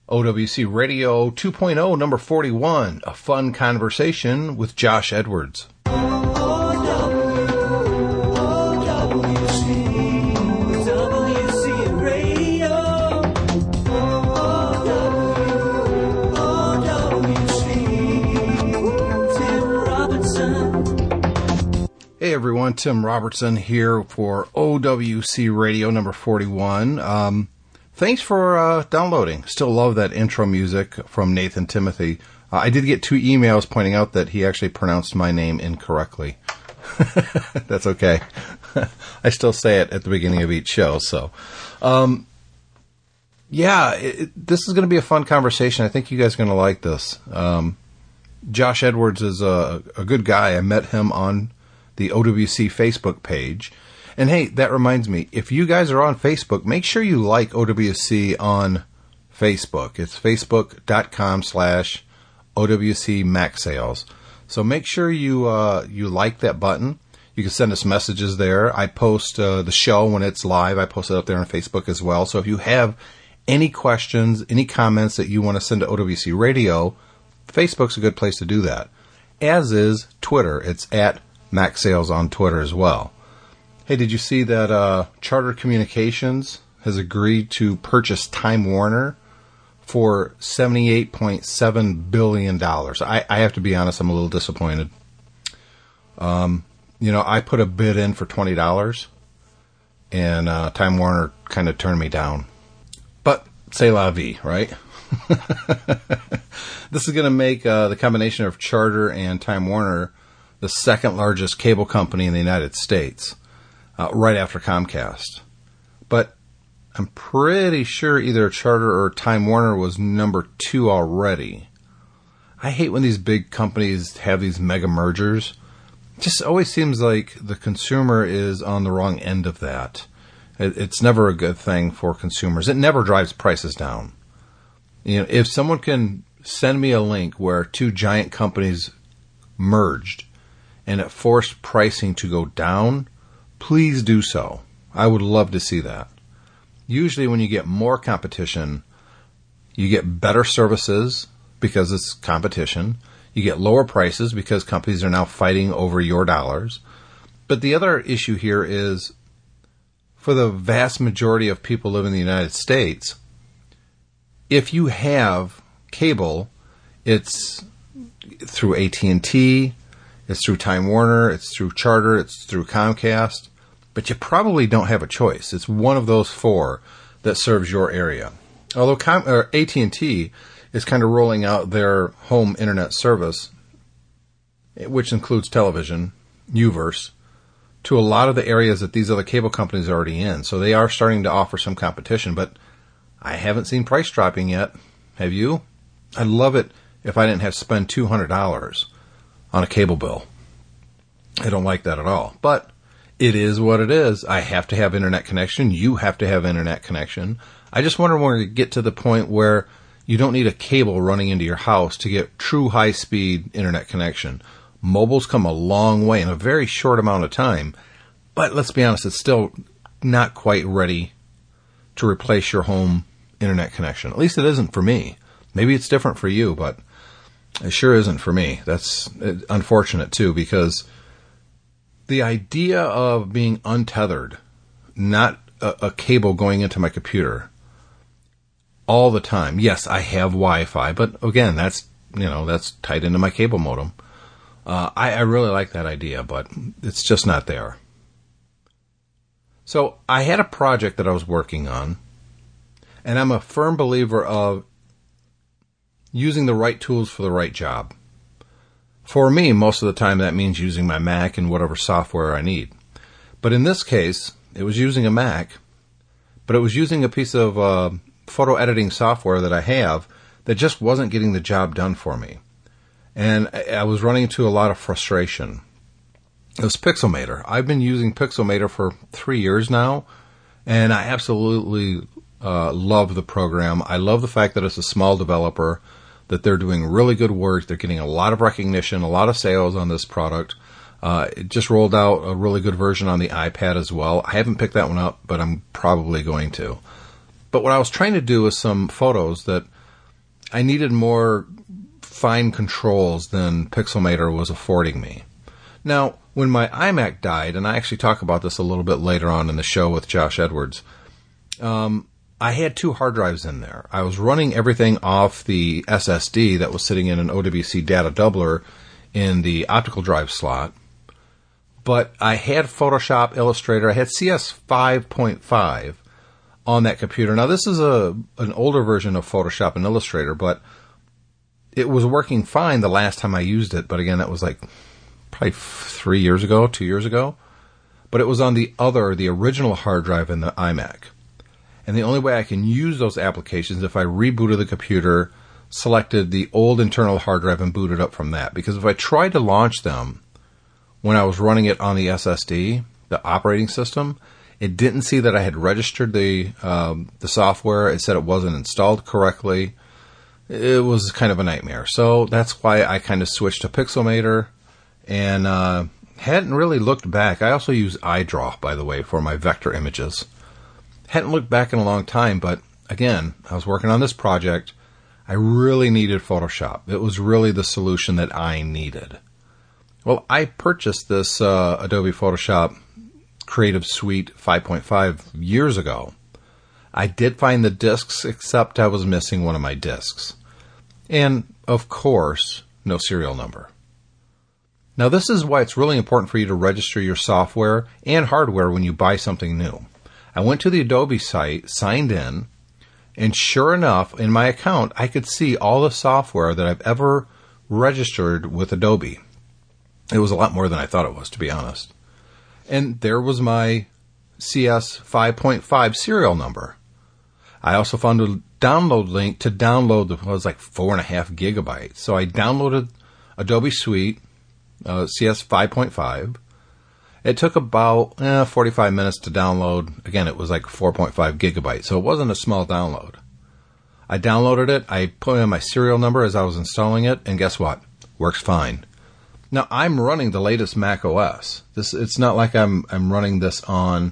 OWC Radio 2.0, number 41, a fun conversation with Josh Edwards. Hey everyone, Tim Robertson here for OWC Radio number 41. Thanks for downloading. Still love that intro music from Nathan Timothy. I did get 2 emails pointing out that he actually pronounced my name incorrectly. That's okay. I still say it at the beginning of each show. So, this is going to be a fun conversation. I think you guys are going to like this. Josh Edwards is a good guy. I met him on the OWC Facebook page. And hey, that reminds me, if you guys are on Facebook, make sure you like OWC on Facebook. It's facebook.com/OWC Mac Sales. So make sure you like that button. You can send us messages there. I post the show when it's live. I post it up there on Facebook as well. So if you have any questions, any comments that you want to send to OWC Radio, Facebook's a good place to do that. As is Twitter. It's at Mac Sales on Twitter as well. Hey, did you see that Charter Communications has agreed to purchase Time Warner for $78.7 billion? I have to be honest, I'm a little disappointed. I put a bid in for $20, and Time Warner kind of turned me down. But c'est la vie, right? This is going to make the combination of Charter and Time Warner the second largest cable company in the United States. Right after Comcast. But I'm pretty sure either Charter or Time Warner was number 2 already. I hate when these big companies have these mega mergers. It just always seems like the consumer is on the wrong end of that. It's never a good thing for consumers. It never drives prices down. If someone can send me a link where 2 giant companies merged and it forced pricing to go down, please do so. I would love to see that. Usually when you get more competition, you get better services because it's competition. You get lower prices because companies are now fighting over your dollars. But the other issue here is, for the vast majority of people living in the United States, if you have cable, it's through AT&T, it's through Time Warner, it's through Charter, it's through Comcast, but you probably don't have a choice. It's one of those 4 that serves your area. Although AT&T is kind of rolling out their home internet service, which includes television, Uverse, to a lot of the areas that these other cable companies are already in. So they are starting to offer some competition, but I haven't seen price dropping yet. Have you? I'd love it if I didn't have to spend $200 on a cable bill. I don't like that at all. But it is what it is. I have to have internet connection. You have to have internet connection. I just wonder when we get to the point where you don't need a cable running into your house to get true high-speed internet connection. Mobile's come a long way in a very short amount of time. But let's be honest, it's still not quite ready to replace your home internet connection. At least it isn't for me. Maybe it's different for you, but it sure isn't for me. That's unfortunate, too, because the idea of being untethered, not a cable going into my computer all the time. Yes, I have Wi-Fi, but again, that's tied into my cable modem. I really like that idea, but it's just not there. So I had a project that I was working on, and I'm a firm believer of using the right tools for the right job. For me, most of the time that means using my Mac and whatever software I need. But in this case, it was using a Mac, but it was using a piece of photo editing software that I have that just wasn't getting the job done for me. And I was running into a lot of frustration. It was Pixelmator. I've been using Pixelmator for 3 years now, and I absolutely love the program. I love the fact that it's a small developer, that they're doing really good work. They're getting a lot of recognition, a lot of sales on this product. It just rolled out a really good version on the iPad as well. I haven't picked that one up, but I'm probably going to. But what I was trying to do is some photos that I needed more fine controls than Pixelmator was affording me. Now, when my iMac died, and I actually talk about this a little bit later on in the show with Josh Edwards, I had 2 hard drives in there. I was running everything off the SSD that was sitting in an OWC data doubler in the optical drive slot. But I had Photoshop, Illustrator, I had CS 5.5 on that computer. Now, this is an older version of Photoshop and Illustrator, but it was working fine the last time I used it. But again, that was like probably 2 years ago. But it was on the original hard drive in the iMac. And the only way I can use those applications is if I rebooted the computer, selected the old internal hard drive, and booted up from that. Because if I tried to launch them when I was running it on the SSD, the operating system, it didn't see that I had registered the software. It said it wasn't installed correctly. It was kind of a nightmare. So that's why I kind of switched to Pixelmator and hadn't really looked back. I also use iDraw, by the way, for my vector images. Hadn't looked back in a long time, but again, I was working on this project. I really needed Photoshop. It was really the solution that I needed. Well, I purchased this Adobe Photoshop Creative Suite 5.5 years ago. I did find the discs, except I was missing one of my discs. And, of course, no serial number. Now, this is why it's really important for you to register your software and hardware when you buy something new. I went to the Adobe site, signed in, and sure enough, in my account, I could see all the software that I've ever registered with Adobe. It was a lot more than I thought it was, to be honest. And there was my CS 5.5 serial number. I also found a download link to download what was like 4.5 gigabytes. So I downloaded Adobe Suite CS 5.5. It took about 45 minutes to download. Again, it was like 4.5 gigabytes, so it wasn't a small download. I downloaded it. I put in my serial number as I was installing it, and guess what? Works fine. Now, I'm running the latest Mac OS. It's not like I'm running this on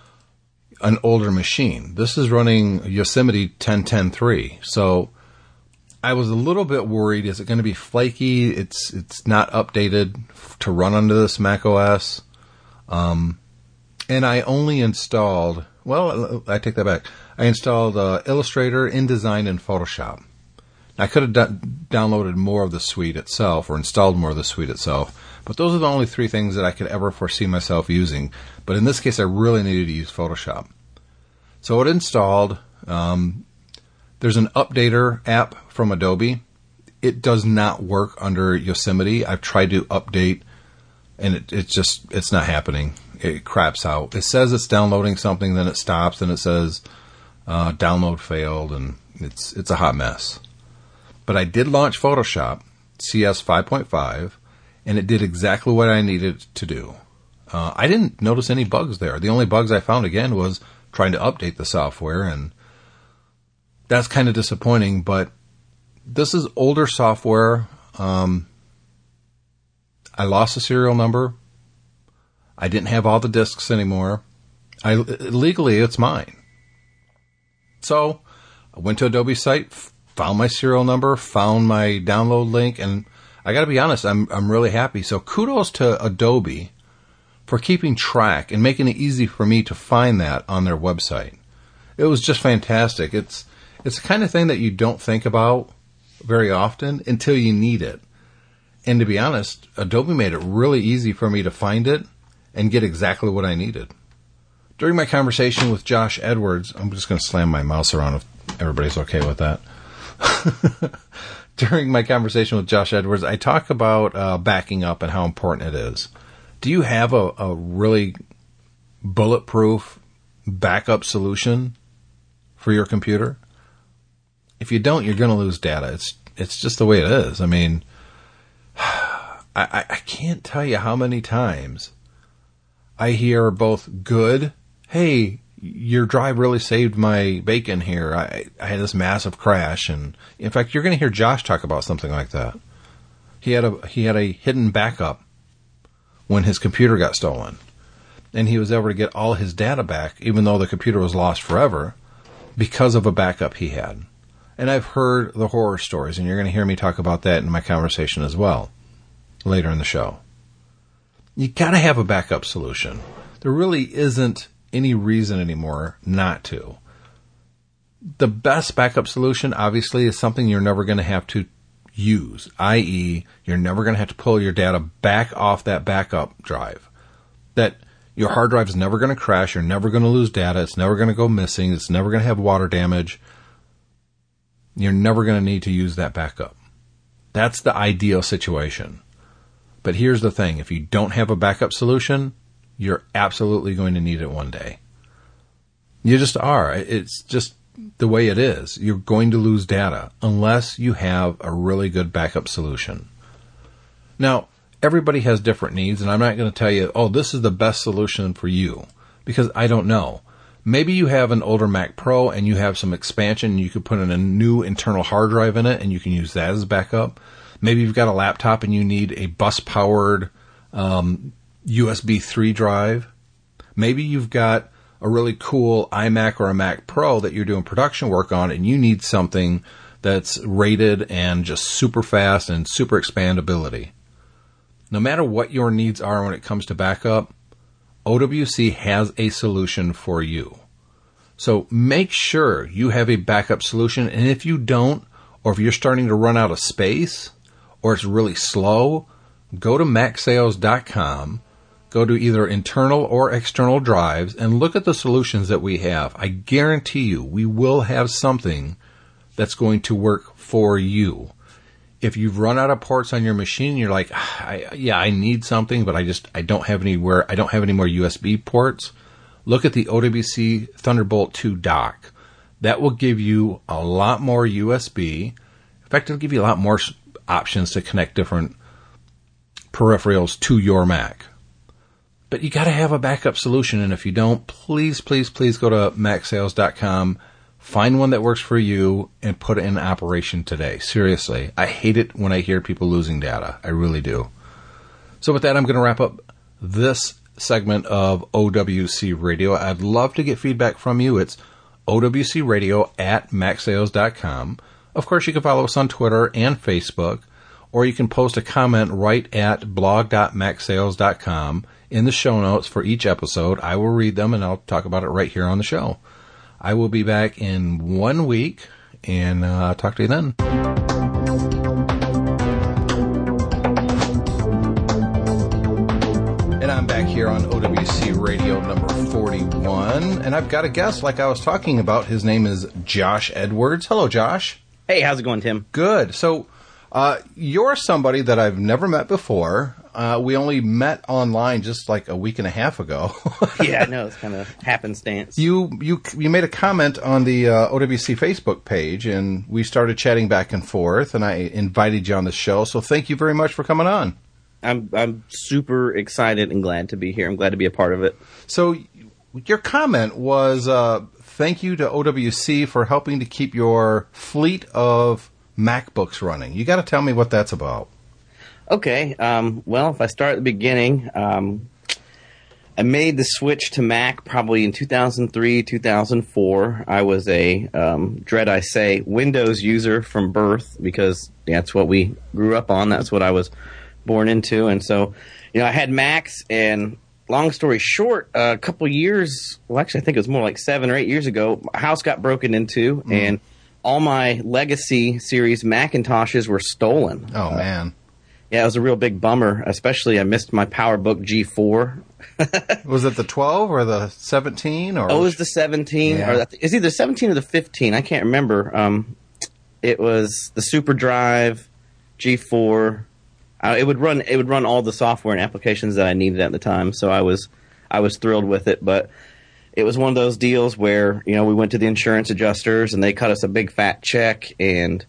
an older machine. This is running Yosemite 10.10.3. So I was a little bit worried. Is it going to be flaky? It's not updated to run under this Mac OS. And I only installed, I take that back. I installed Illustrator, InDesign, and Photoshop. I could have downloaded more of the suite itself or installed more of the suite itself, but those are the only 3 things that I could ever foresee myself using. But in this case, I really needed to use Photoshop. So it installed. There's an updater app from Adobe. It does not work under Yosemite. I've tried to update, and it's not happening. It craps out. It says it's downloading something, then it stops, and it says download failed, and it's a hot mess. But I did launch Photoshop CS 5.5, and it did exactly what I needed to do. I didn't notice any bugs there. The only bugs I found, again, was trying to update the software, and that's kind of disappointing, but this is older software. I lost the serial number. I didn't have all the discs anymore. Legally, it's mine. So I went to Adobe site, found my serial number, found my download link, and I got to be honest, I'm really happy. So kudos to Adobe for keeping track and making it easy for me to find that on their website. It was just fantastic. It's the kind of thing that you don't think about very often until you need it. And to be honest, Adobe made it really easy for me to find it and get exactly what I needed. During my conversation with Josh Edwards, I'm just going to slam my mouse around if everybody's okay with that. During my conversation with Josh Edwards, I talk about backing up and how important it is. Do you have a really bulletproof backup solution for your computer? If you don't, you're going to lose data. It's just the way it is. I mean, I can't tell you how many times I hear both good, hey, your drive really saved my bacon here. I had this massive crash. And in fact, you're going to hear Josh talk about something like that. He had a hidden backup when his computer got stolen. And he was able to get all his data back, even though the computer was lost forever, because of a backup he had. And I've heard the horror stories, and you're going to hear me talk about that in my conversation as well later in the show. You got to have a backup solution. There really isn't any reason anymore not to. The best backup solution, obviously, is something you're never going to have to use, i.e., you're never going to have to pull your data back off that backup drive. That your hard drive is never going to crash, you're never going to lose data, it's never going to go missing, it's never going to have water damage. You're never going to need to use that backup. That's the ideal situation. But here's the thing, if you don't have a backup solution, you're absolutely going to need it one day. You just are. It's just the way it is. You're going to lose data unless you have a really good backup solution. Now, everybody has different needs, and I'm not going to tell you, oh, this is the best solution for you, because I don't know. Maybe you have an older Mac Pro and you have some expansion and you could put in a new internal hard drive in it and you can use that as backup. Maybe you've got a laptop and you need a bus-powered USB 3 drive. Maybe you've got a really cool iMac or a Mac Pro that you're doing production work on and you need something that's rated and just super fast and super expandability. No matter what your needs are when it comes to backup, OWC has a solution for you. So make sure you have a backup solution, and if you don't, or if you're starting to run out of space, or it's really slow, go to MacSales.com, go to either internal or external drives, and look at the solutions that we have. I guarantee you, we will have something that's going to work for you. If you've run out of ports on your machine, you're like, I need something, but I don't have any more USB ports. Look at the OWC Thunderbolt 2 dock. That will give you a lot more USB. In fact, it'll give you a lot more options to connect different peripherals to your Mac. But you got to have a backup solution, and if you don't, please go to MacSales.com. Find one that works for you and put it in operation today. Seriously, I hate it when I hear people losing data. I really do. So with that, I'm going to wrap up this segment of OWC Radio. I'd love to get feedback from you. It's OWCRadio@MacSales.com. Of course, you can follow us on Twitter and Facebook, or you can post a comment right at blog.macsales.com in the show notes for each episode. I will read them, and I'll talk about it right here on the show. I will be back in 1 week, and talk to you then. And I'm back here on OWC Radio number 41, and I've got a guest like I was talking about. His name is Josh Edwards. Hello, Josh. Hey, how's it going, Tim? Good. So you're somebody that I've never met before. We only met online just like a week and a half ago. Yeah, I know. It's kind of happenstance. You made a comment on the OWC Facebook page, and we started chatting back and forth, and I invited you on the show. So thank you very much for coming on. I'm super excited and glad to be here. I'm glad to be a part of it. So your comment was thank you to OWC for helping to keep your fleet of MacBooks running. You got to tell me what that's about. Okay. Well, if I start at the beginning, I made the switch to Mac probably in 2003, 2004. I was a, dread I say, Windows user from birth because that's what we grew up on. That's what I was born into. And so, I had Macs, and long story short, a couple years, well, actually, I think it was more like 7 or 8 years ago, my house got broken into, and all my Legacy series Macintoshes were stolen. Oh, man. Yeah, it was a real big bummer, especially I missed my PowerBook G4. Was it the 12 or the 17? Or? Oh, it was the 17. Yeah. Or it's either the 17 or the 15. I can't remember. It was the SuperDrive G4. It would run all the software and applications that I needed at the time, so I was thrilled with it. But it was one of those deals where we went to the insurance adjusters and they cut us a big fat check, and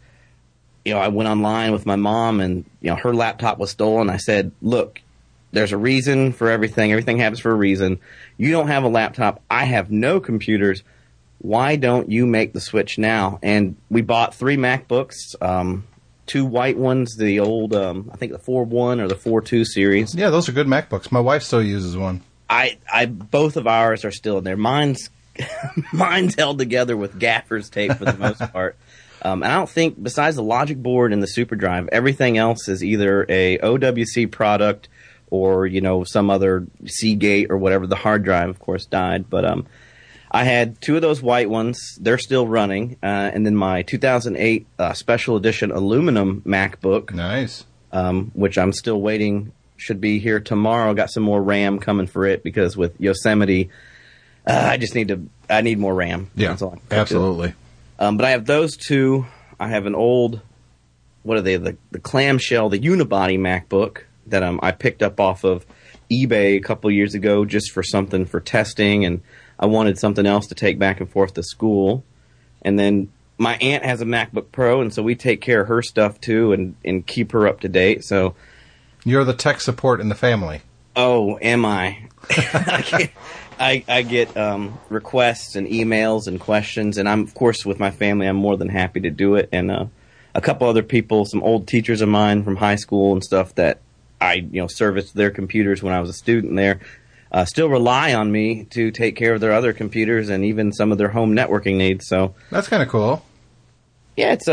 I went online with my mom, and her laptop was stolen. I said, "Look, there's a reason for everything. Everything happens for a reason. You don't have a laptop. I have no computers. Why don't you make the switch now?" And we bought 3 MacBooks. 2 white ones, the old, I think the 4.1 or the 4.2 series. Yeah, those are good MacBooks. My wife still uses one. Both of ours are still in there. Mine's held together with gaffer's tape for the most part. And I don't think, besides the logic board and the SuperDrive, everything else is either a OWC product or, some other Seagate or whatever. The hard drive, of course, died. But I had 2 of those white ones. They're still running. And then my 2008 special edition aluminum MacBook. Nice. Which I'm still waiting. Should be here tomorrow. Got some more RAM coming for it because with Yosemite, I need more RAM. Yeah, that's all absolutely. But I have those 2. I have an old, what are they? The clamshell, the unibody MacBook that I picked up off of eBay a couple years ago just for something for testing, and I wanted something else to take back and forth to school. And then my aunt has a MacBook Pro, and so we take care of her stuff too and keep her up to date. So you're the tech support in the family. Oh, am I? I get requests and emails and questions, and I'm, of course, with my family, I'm more than happy to do it. And a couple other people, some old teachers of mine from high school and stuff that I, serviced their computers when I was a student there, still rely on me to take care of their other computers and even some of their home networking needs. So that's kind of cool. Yeah, it's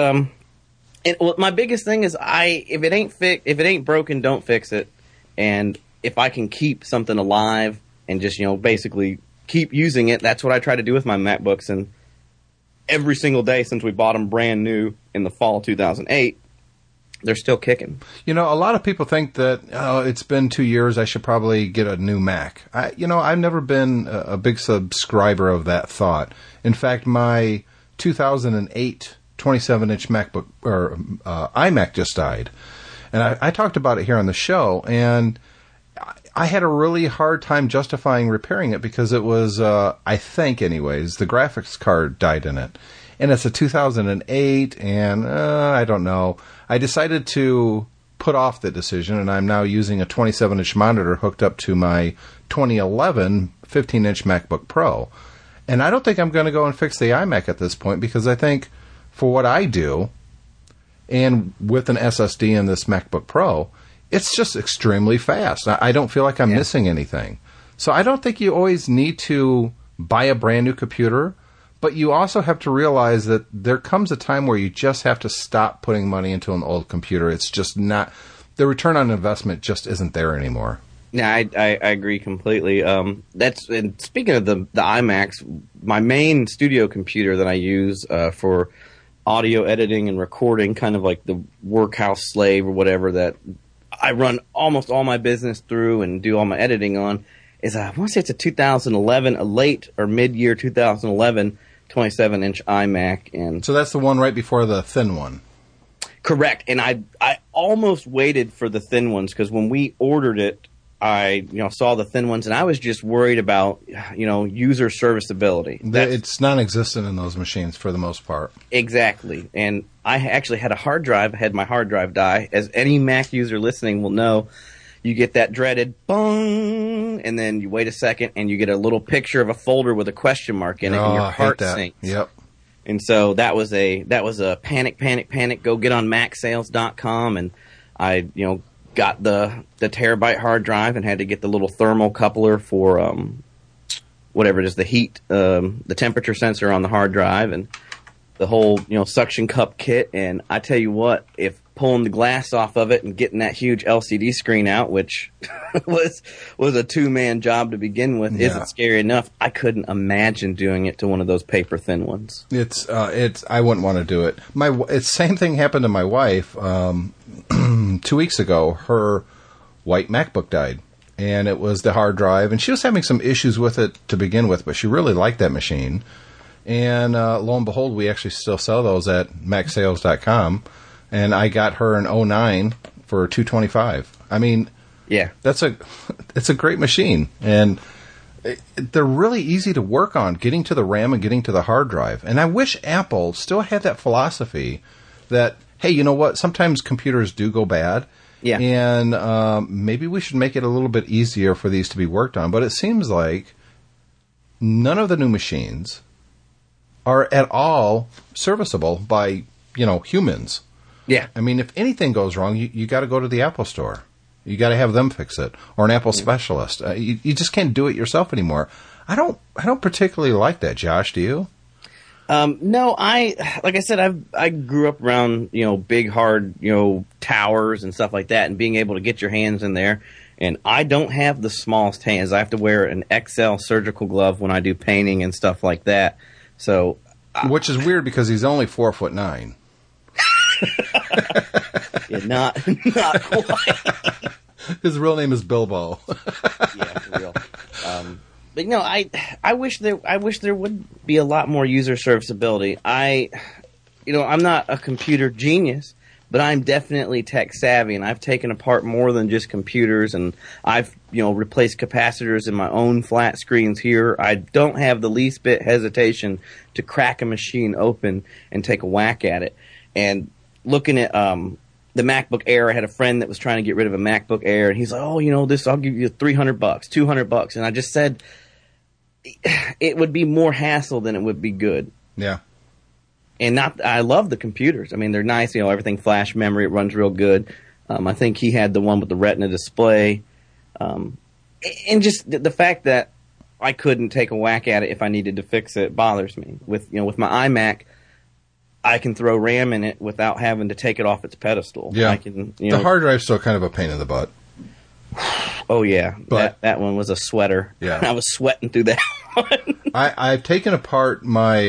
my biggest thing is if it ain't broken, don't fix it. And if I can keep something alive and just, basically keep using it, that's what I try to do with my MacBooks. And every single day since we bought them brand new in the fall of 2008, they're still kicking. A lot of people think that, it's been 2 years, I should probably get a new Mac. I've never been a big subscriber of that thought. In fact, my 2008 27-inch MacBook or iMac just died. And I talked about it here on the show, and I had a really hard time justifying repairing it because it was, I think anyways, the graphics card died in it. And it's a 2008, and I don't know. I decided to put off the decision, and I'm now using a 27-inch monitor hooked up to my 2011 15-inch MacBook Pro. And I don't think I'm going to go and fix the iMac at this point because I think for what I do, and with an SSD in this MacBook Pro, it's just extremely fast. I don't feel like I'm missing anything. So I don't think you always need to buy a brand new computer, but you also have to realize that there comes a time where you just have to stop putting money into an old computer. It's just not, the return on investment just isn't there anymore. Yeah, I agree completely. And speaking of the iMacs, my main studio computer that I use for audio editing and recording, kind of like the workhouse slave or whatever that I run almost all my business through and do all my editing on, is I want to say it's a 2011, a late or mid-year 2011 27-inch iMac. And so that's the one right before the thin one. Correct. And I almost waited for the thin ones because when we ordered it, I saw the thin ones and I was just worried about user serviceability. It's non-existent in those machines for the most part. Exactly. And I actually had a hard drive. I had my hard drive die. As any Mac user listening will know, you get that dreaded bong, and then you wait a second and you get a little picture of a folder with a question mark in it, and your heart sinks. Yep. And so that was a panic. Go get on MacSales.com, and I got the terabyte hard drive and had to get the little thermal coupler for whatever it is, the heat, the temperature sensor on the hard drive, and the whole suction cup kit. And I tell you what, if pulling the glass off of it and getting that huge LCD screen out, which was a 2-man job to begin with, isn't scary enough, I couldn't imagine doing it to one of those paper thin ones. It's I wouldn't want to do it. It's same thing happened to my wife 2 weeks ago. Her white MacBook died, and it was the hard drive, and she was having some issues with it to begin with, but she really liked that machine. And lo and behold, we actually still sell those at MacSales.com. And I got her an 09 for $225. I mean, yeah, it's a great machine, and they're really easy to work on, getting to the RAM and getting to the hard drive. And I wish Apple still had that philosophy that, hey, you know what? Sometimes computers do go bad, and maybe we should make it a little bit easier for these to be worked on. But it seems like none of the new machines are at all serviceable by humans. Yeah. I mean, if anything goes wrong, you got to go to the Apple store. You got to have them fix it, or an Apple specialist. You just can't do it yourself anymore. I don't particularly like that, Josh. Do you? No, like I said, I grew up around, big, hard, towers and stuff like that, and being able to get your hands in there. And I don't have the smallest hands. I have to wear an XL surgical glove when I do painting and stuff like that. So, which is weird because he's only 4'9". Yeah, not quite. His real name is Bilbo. Yeah, for real. But I wish there would be a lot more user serviceability. I'm not a computer genius, but I'm definitely tech savvy, and I've taken apart more than just computers, and I've replaced capacitors in my own flat screens here. I don't have the least bit hesitation to crack a machine open and take a whack at it. And looking at the MacBook Air, I had a friend that was trying to get rid of a MacBook Air, and he's like, "Oh, this I'll give you $300, $200," and I just said it would be more hassle than it would be good. Yeah. And I love the computers. I mean, they're nice. Everything flash memory, it runs real good. I think he had the one with the Retina display, and just the fact that I couldn't take a whack at it if I needed to fix it bothers me. With my iMac, I can throw RAM in it without having to take it off its pedestal. Yeah. I can, the hard drive's still kind of a pain in the butt. Oh yeah, but that one was a sweater. Yeah, I was sweating through that one. I've taken apart my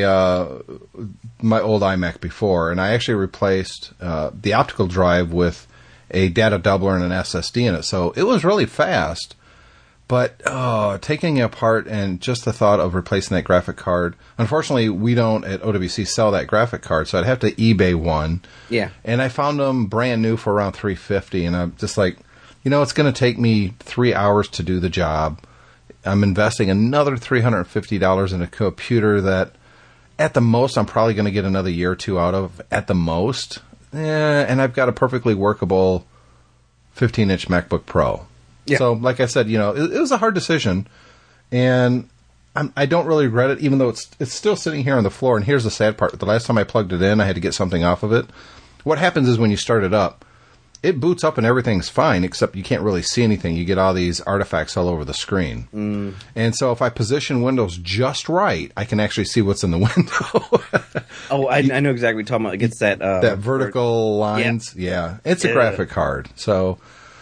my old iMac before, and I actually replaced the optical drive with a data doubler and an SSD in it. So it was really fast. But taking it apart and just the thought of replacing that graphic card. Unfortunately, we don't at OWC sell that graphic card, so I'd have to eBay one. Yeah. And I found them brand new for around $350, and I'm just like, it's going to take me 3 hours to do the job. I'm investing another $350 in a computer that, at the most, I'm probably going to get another year or two out of, at the most. And I've got a perfectly workable 15-inch MacBook Pro. Yeah. So, like I said, it was a hard decision, and I don't really regret it, even though it's still sitting here on the floor. And here's the sad part. The last time I plugged it in, I had to get something off of it. What happens is when you start it up, it boots up and everything's fine, except you can't really see anything. You get all these artifacts all over the screen. Mm. And so if I position Windows just right, I can actually see what's in the window. Oh, I know exactly what you're talking about. It gets that vertical lines. Yeah. It's a graphic card. So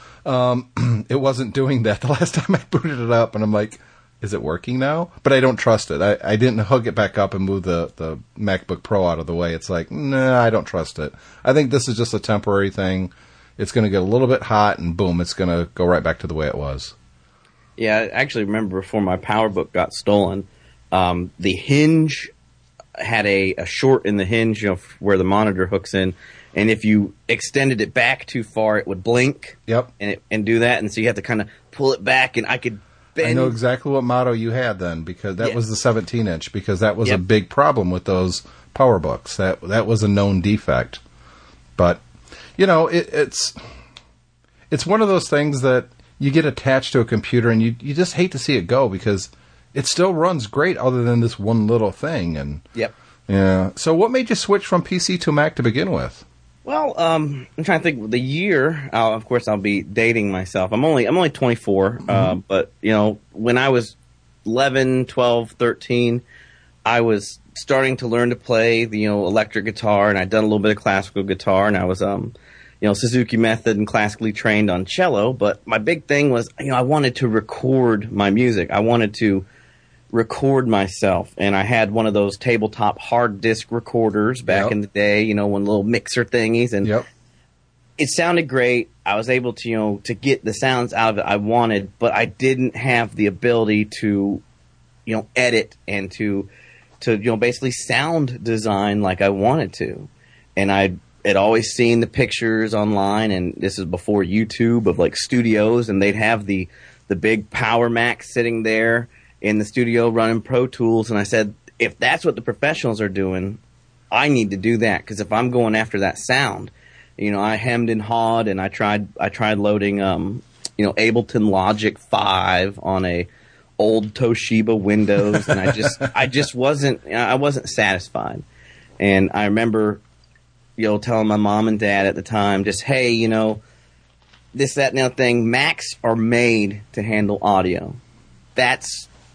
it wasn't doing that the last time I booted it up, and I'm like, is it working now? But I don't trust it. I didn't hook it back up and move the MacBook Pro out of the way. It's like, nah, I don't trust it. I think this is just a temporary thing. It's going to get a little bit hot, and boom, it's going to go right back to the way it was. Yeah, I actually remember before my PowerBook got stolen, the hinge had a short in the hinge, where the monitor hooks in, and if you extended it back too far, it would blink. Yep. And do that, and so you have to kind of pull it back, and I could bend. I know exactly what motto you had then, because that was the 17-inch, because that was a big problem with those PowerBooks. That was a known defect. But it's one of those things that you get attached to a computer and you just hate to see it go, because it still runs great other than this one little thing. And yep. Yeah. So what made you switch from PC to Mac to begin with? Well, I'm trying to think. The year, of course, I'll be dating myself. I'm only 24, mm-hmm. But when I was 11, 12, 13, I was starting to learn to play the electric guitar, and I'd done a little bit of classical guitar, and I was Suzuki Method and classically trained on cello. But my big thing was I wanted to record my music. I wanted to record myself, and I had one of those tabletop hard disk recorders back in the day, one little mixer thingies, and it sounded great. I was able to to get the sounds out of it I wanted, but I didn't have the ability to edit and to basically sound design like I wanted to. And I had always seen the pictures online, and this is before YouTube, of like studios, and they'd have the big Power Mac sitting there in the studio running Pro Tools. And I said, if that's what the professionals are doing, I need to do that, because if I'm going after that sound, I hemmed and hawed, and I tried loading Ableton Logic 5 on a old Toshiba Windows, and I just wasn't satisfied. And I remember telling my mom and dad at the time, just, hey, this, that, and the other thing, Macs are made to handle audio. That's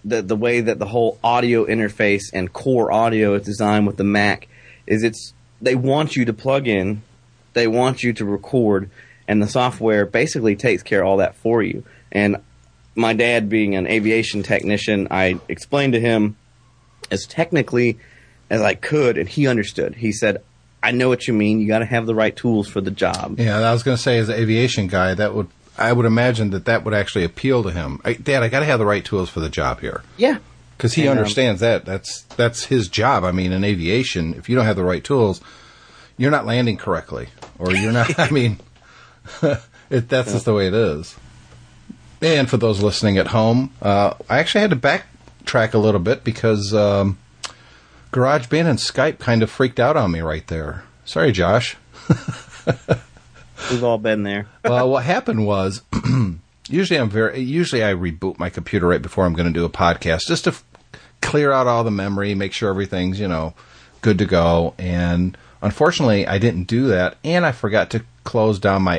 the way that the whole audio interface and core audio is designed with the Mac is they want you to plug in, they want you to record, and the software basically takes care of all that for you. And my dad being an aviation technician, I explained to him as technically as I could, and he understood. He said, I know what you mean. You got to have the right tools for the job. Yeah, I was going to say, as an aviation guy, I would imagine that would actually appeal to him. Dad, I got to have the right tools for the job here. Yeah. Because he understands that. That's his job. I mean, in aviation, if you don't have the right tools, you're not landing correctly. Or you're not, I mean, that's just the way it is. And for those listening at home, I actually had to backtrack a little bit because GarageBand and Skype kind of freaked out on me right there. Sorry, Josh. We've all been there. Well, what happened was, usually I reboot my computer right before I'm going to do a podcast just to clear out all the memory, make sure everything's, good to go. And unfortunately, I didn't do that, and I forgot to close down my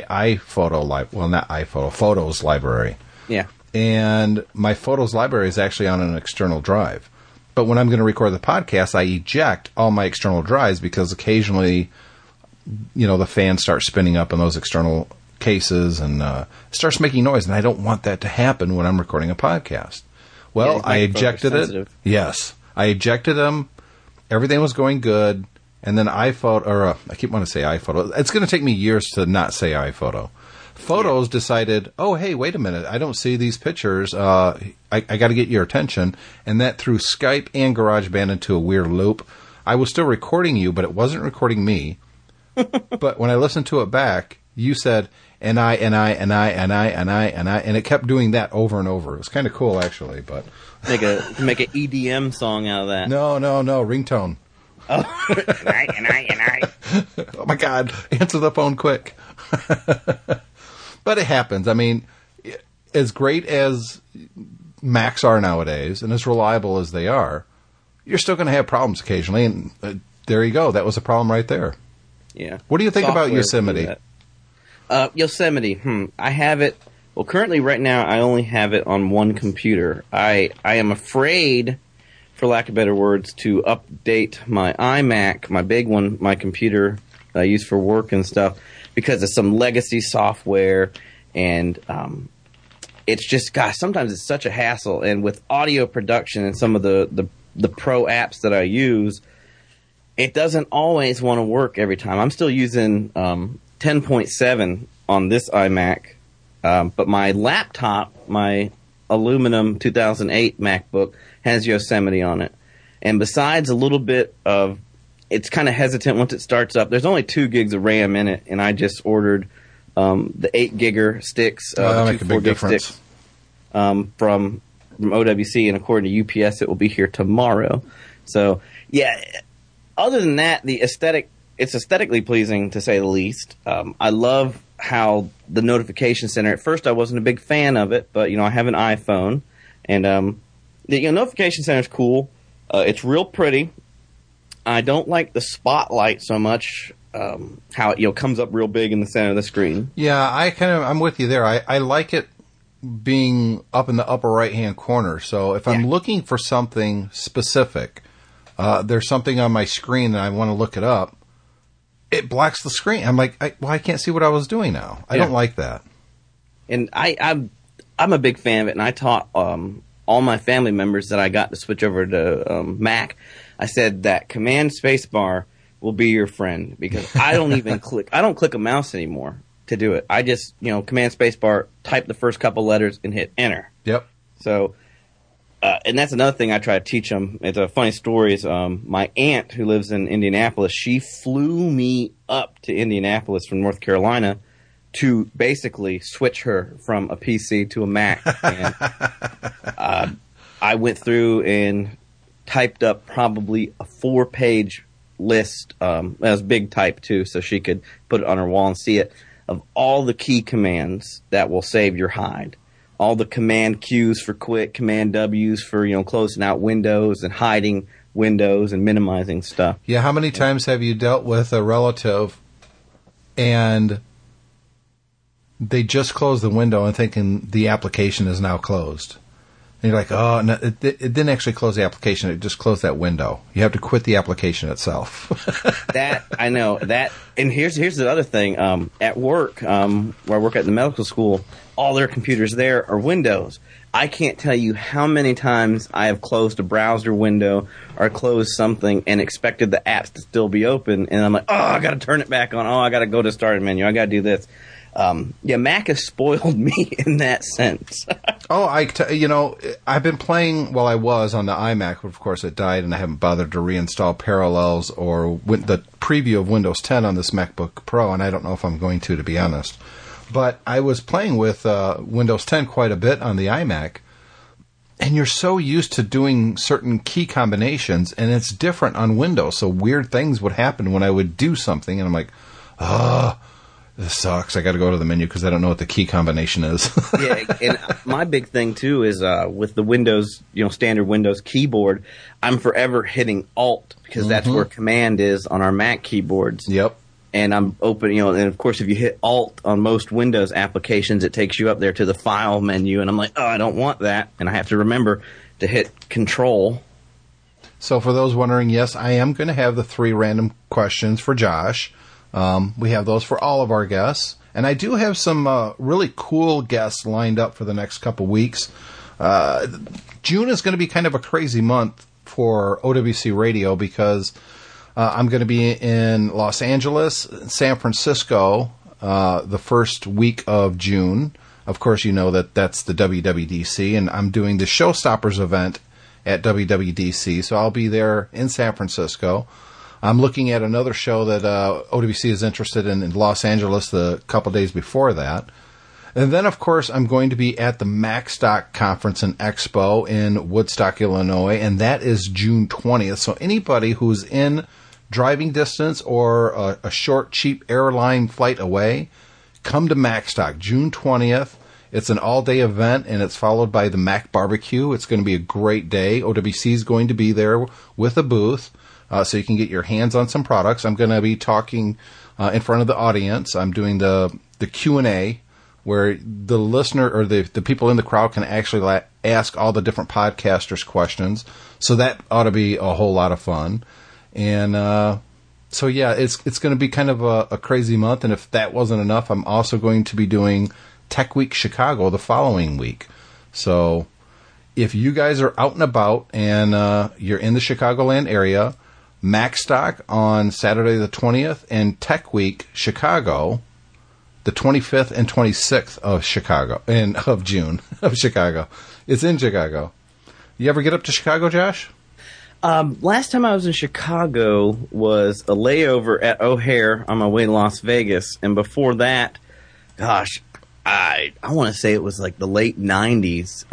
Photos library. Yeah. And my Photos library is actually on an external drive. But when I'm going to record the podcast, I eject all my external drives because occasionally, the fan starts spinning up in those external cases and starts making noise, and I don't want that to happen when I'm recording a podcast. Well, I ejected it. Yes. I ejected them. Everything was going good. And then I keep wanting to say iPhoto. It's going to take me years to not say iPhoto. Photos decided, oh, hey, wait a minute. I don't see these pictures. I got to get your attention. And that threw Skype and GarageBand into a weird loop. I was still recording you, but it wasn't recording me. But when I listened to it back, you said, and it kept doing that over and over. It was kind of cool, actually. But make an EDM song out of that. No, ringtone. Oh, and I. Oh, my God. Answer the phone quick. But it happens. I mean, as great as Macs are nowadays and as reliable as they are, you're still going to have problems occasionally. And there you go. That was a problem right there. Yeah. What do you think about Yosemite? Yosemite. I have it. Well, currently right now I only have it on one computer. I am afraid, for lack of better words, to update my iMac, my big one, my computer that I use for work and stuff, because of some legacy software, and it's just, gosh, sometimes it's such a hassle. And with audio production and some of the pro apps that I use, it doesn't always want to work every time. I'm still using 10.7 on this iMac, but my laptop, my aluminum 2008 MacBook, has Yosemite on it. And besides a little bit of, it's kind of hesitant once it starts up. There's only 2 gigs of RAM in it, and I just ordered the 8 gigger sticks, that make a big difference. Sticks, from OWC, and according to UPS, it will be here tomorrow. So, yeah, other than that, it's aesthetically pleasing, to say the least. I love how the notification center, at first I wasn't a big fan of it, but, I have an iPhone, and the notification center is cool. It's real pretty. I don't like the spotlight so much, how it comes up real big in the center of the screen. Yeah, I'm with you there. I like it being up in the upper right-hand corner. So if I'm looking for something specific, there's something on my screen and I want to look it up, it blacks the screen. I'm like, I can't see what I was doing now. I don't like that. And I'm a big fan of it, and I taught all my family members that I got to switch over to Mac. I said that Command Spacebar will be your friend, because I don't even click a mouse anymore to do it. I just, Command Spacebar, type the first couple letters and hit enter. Yep. So, and that's another thing I try to teach them. It's a funny story. Is my aunt, who lives in Indianapolis, she flew me up to Indianapolis from North Carolina to basically switch her from a PC to a Mac. And I went through and typed up probably a 4-page list. That was big type too, so she could put it on her wall and see it, of all the key commands that will save your hide. All the command Qs for quit, command Ws for, closing out windows and hiding windows and minimizing stuff. Yeah, how many times have you dealt with a relative and they just closed the window and thinking the application is now closed? And you're like, oh, no, it didn't actually close the application. It just closed that window. You have to quit the application itself. That, I know. That, and here's the other thing. At work, where I work at the medical school, all their computers there are Windows. I can't tell you how many times I have closed a browser window or closed something and expected the apps to still be open, and I'm like, oh, I got to turn it back on. Oh, I got to go to start menu. I got to do this. Mac has spoiled me in that sense. I've been playing while I was on the iMac. Of course, it died, and I haven't bothered to reinstall Parallels or the preview of Windows 10 on this MacBook Pro, and I don't know if I'm going to be honest. But I was playing with Windows 10 quite a bit on the iMac, and you're so used to doing certain key combinations, and it's different on Windows. So weird things would happen when I would do something, and I'm like, this sucks. I got to go to the menu because I don't know what the key combination is. Yeah, and my big thing too is with the Windows, standard Windows keyboard, I'm forever hitting Alt because that's where Command is on our Mac keyboards. Yep. And I'm open, and of course, if you hit Alt on most Windows applications, it takes you up there to the File menu, and I'm like, oh, I don't want that, and I have to remember to hit Control. So for those wondering, yes, I am going to have the 3 random questions for Josh. We have those for all of our guests. And I do have some really cool guests lined up for the next couple weeks. June is going to be kind of a crazy month for OWC Radio because I'm going to be in Los Angeles, San Francisco, the first week of June. Of course, you know that's the WWDC, and I'm doing the Showstoppers event at WWDC, so I'll be there in San Francisco. I'm looking at another show that OWC is interested in Los Angeles the couple days before that. And then, of course, I'm going to be at the MacStock Conference and Expo in Woodstock, Illinois, and that is June 20th. So anybody who's in driving distance or a short, cheap airline flight away, come to MacStock, June 20th. It's an all-day event, and it's followed by the Mac Barbecue. It's going to be a great day. OWC is going to be there with a booth. So you can get your hands on some products. I'm going to be talking in front of the audience. I'm doing the Q&A where the listener or the people in the crowd can actually ask all the different podcasters questions. So that ought to be a whole lot of fun. And so, yeah, it's going to be kind of a crazy month. And if that wasn't enough, I'm also going to be doing Tech Week Chicago the following week. So if you guys are out and about and you're in the Chicagoland area, MacStock on Saturday the 20th, and Tech Week Chicago the 25th and 26th of June of Chicago. It's in Chicago. You ever get up to Chicago, Josh? Last time I was in Chicago was a layover at O'Hare on my way to Las Vegas, and before that, gosh, I want to say it was like the late 90s.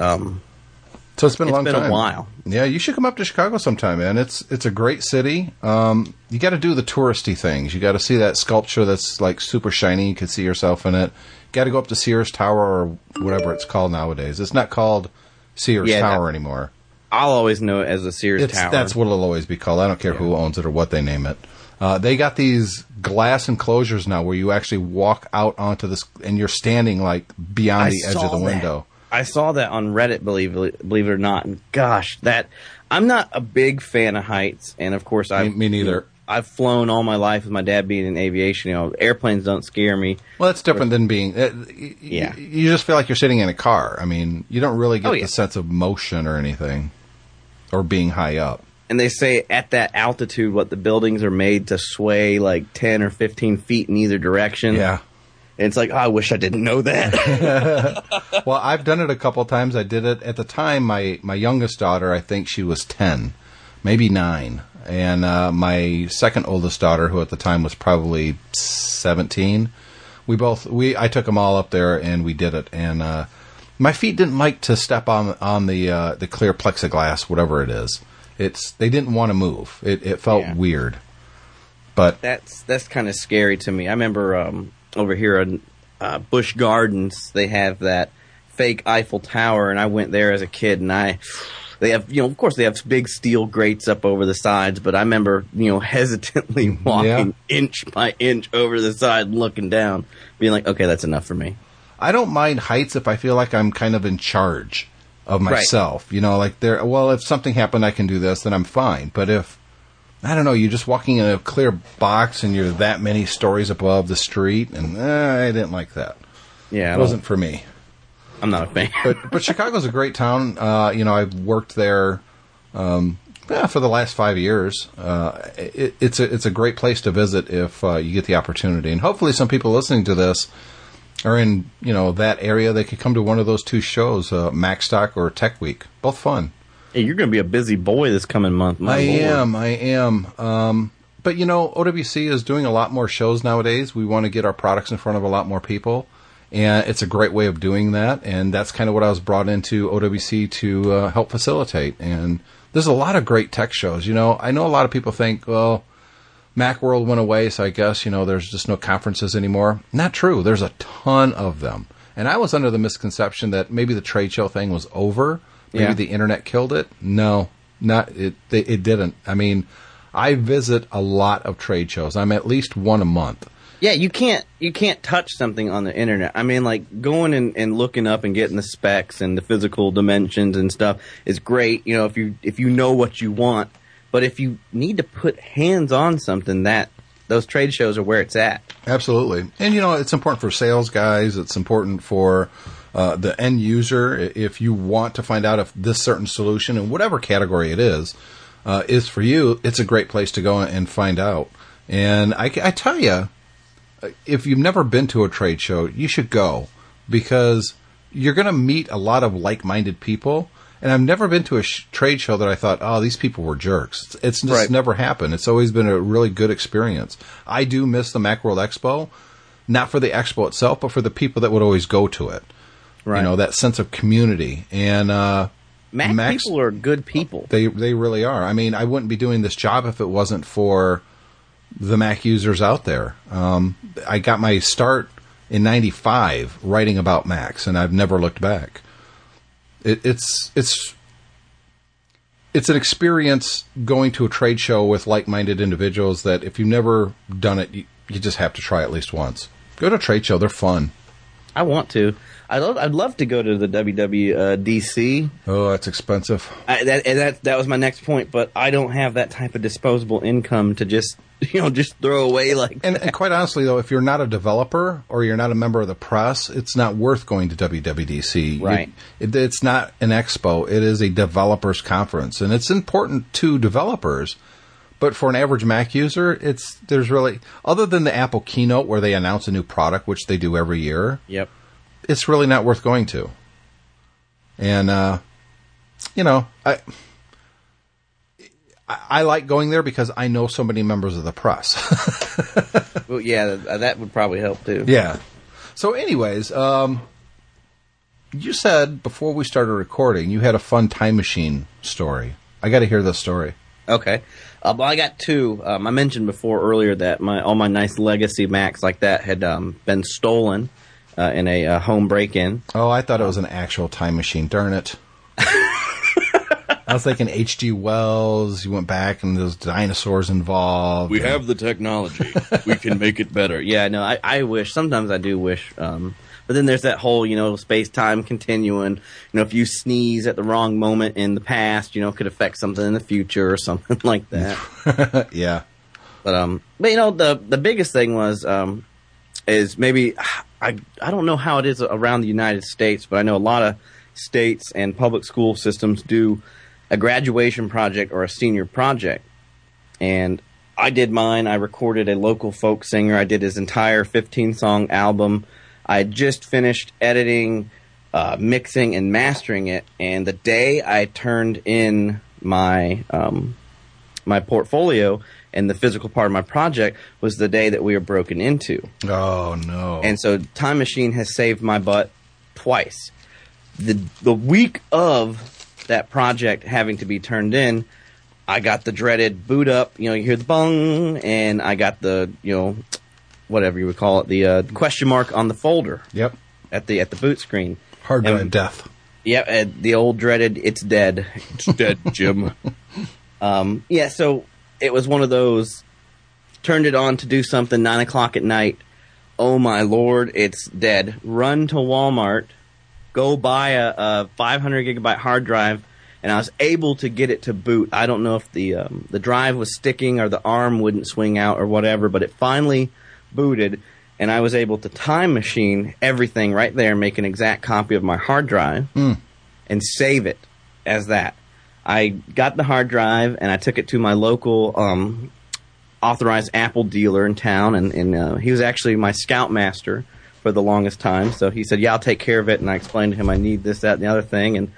So it's been a long time. It's been a while. Yeah, you should come up to Chicago sometime, man. It's a great city. You got to do the touristy things. You got to see that sculpture that's like super shiny. You can see yourself in it. Got to go up to Sears Tower or whatever it's called nowadays. It's not called Sears Tower anymore. I'll always know it as the Sears Tower. That's what it'll always be called. I don't care who owns it or what they name it. They got these glass enclosures now where you actually walk out onto this and you're standing like beyond the edge of the window. I saw that on Reddit, believe it or not. And gosh, I'm not a big fan of heights. And of course, me neither. I've flown all my life with my dad being in aviation. Airplanes don't scare me. Well, that's different than being. You just feel like you're sitting in a car. I mean, you don't really get the sense of motion or anything, or being high up. And they say at that altitude, the buildings are made to sway like 10 or 15 feet in either direction. Yeah. And it's like, I wish I didn't know that. Well, I've done it a couple times. I did it at the time. My youngest daughter, I think she was 10, maybe 9. And my second oldest daughter, who at the time was probably 17, I took them all up there and we did it. And my feet didn't like to step on the clear plexiglass, whatever it is. They didn't want to move. It felt weird. But that's kind of scary to me. I remember over here in Busch Gardens, they have that fake Eiffel Tower, and I went there as a kid, and they have, of course they have big steel grates up over the sides, but I remember, hesitantly walking inch by inch over the side and looking down, being like, okay, that's enough for me. I don't mind heights if I feel like I'm kind of in charge. of myself. Right. You know, like if something happened, I can do this, then I'm fine. But if, I don't know, you're just walking in a clear box and you're that many stories above the street, and I didn't like that. Yeah. It wasn't for me. I'm not a fan. But Chicago's a great town. You know, I've worked there for the last 5 years. It's a great place to visit if you get the opportunity. And hopefully some people listening to this are in, you know, that area. They could come to one of those two shows, MacStock or Tech Week. Both fun. Hey, you're going to be a busy boy this coming month. I am. But, you know, OWC is doing a lot more shows nowadays. We want to get our products in front of a lot more people. And it's a great way of doing that. And that's kind of what I was brought into OWC to help facilitate. And there's a lot of great tech shows. You know, I know a lot of people think, well, Macworld went away, so I guess, you know, there's just no conferences anymore. Not true. There's a ton of them. And I was under the misconception that maybe the trade show thing was over. Maybe the internet killed it. No, it didn't. I mean, I visit a lot of trade shows. I'm at least one a month. Yeah, you can't touch something on the internet. I mean, like going and looking up and getting the specs and the physical dimensions and stuff is great. You know, if you know what you want, but if you need to put hands on something, those trade shows are where it's at. Absolutely, and you know, it's important for sales guys. It's important for the end user. If you want to find out if this certain solution, in whatever category it is for you, it's a great place to go and find out. And I tell you, if you've never been to a trade show, you should go, because you're going to meet a lot of like-minded people. And I've never been to a trade show that I thought, oh, these people were jerks. It's just never happened. It's always been a really good experience. I do miss the Macworld Expo, not for the expo itself, but for the people that would always go to it. Right. You know, that sense of community. And Mac people are good people. They really are. I mean, I wouldn't be doing this job if it wasn't for the Mac users out there. I got my start in '95 writing about Macs, and I've never looked back. It's an experience going to a trade show with like-minded individuals that if you've never done it, you just have to try at least once. Go to a trade show; they're fun. I want to. I'd love to go to the WWDC. Oh, that's expensive. That was my next point, but I don't have that type of disposable income to just throw away like that. And quite honestly, though, if you're not a developer or you're not a member of the press, it's not worth going to WWDC. Right. It's not an expo. It is a developers conference, and it's important to developers. But for an average Mac user, there's really, other than the Apple keynote where they announce a new product, which they do every year. Yep. It's really not worth going to. And, you know, I like going there because I know so many members of the press. Well, yeah, that would probably help too. Yeah. So anyways, you said before we started recording, you had a fun time machine story. I got to hear this story. Okay. Well, I got two. I mentioned earlier that all my nice legacy Macs like that had been stolen in a home break-in. Oh, I thought it was an actual time machine. Darn it. I was thinking H.G. Wells. You went back and there's dinosaurs involved. We have the technology. We can make it better. Yeah, no, I wish. Sometimes I do wish. But then there's that whole, space-time continuum. If you sneeze at the wrong moment in the past, could affect something in the future or something like that. Yeah. But the biggest thing was is maybe I don't know how it is around the United States, but I know a lot of states and public school systems do a graduation project or a senior project. And I did mine. I recorded a local folk singer. I did his entire 15-song album. I had just finished editing, mixing, and mastering it. And the day I turned in my my portfolio and the physical part of my project was the day that we were broken into. Oh, no. And so Time Machine has saved my butt twice. The week of that project having to be turned in, I got the dreaded boot up, you hear the bung, and I got the, whatever you would call it, the question mark on the folder. Yep. At the boot screen. Hard drive death. Yeah, the old dreaded, it's dead. It's dead, Jim. Yeah, so it was one of those, turned it on to do something, 9 o'clock at night. Oh my Lord, it's dead. Run to Walmart go buy a 500 gigabyte hard drive, and I was able to get it to boot. I don't know if the drive was sticking or the arm wouldn't swing out or whatever, but it finally booted, and I was able to time machine everything right there, make an exact copy of my hard drive, and save it as that. I got the hard drive, and I took it to my local authorized Apple dealer in town, and he was actually my scoutmaster for the longest time. So he said, yeah, I'll take care of it, and I explained to him I need this, that, and the other thing, and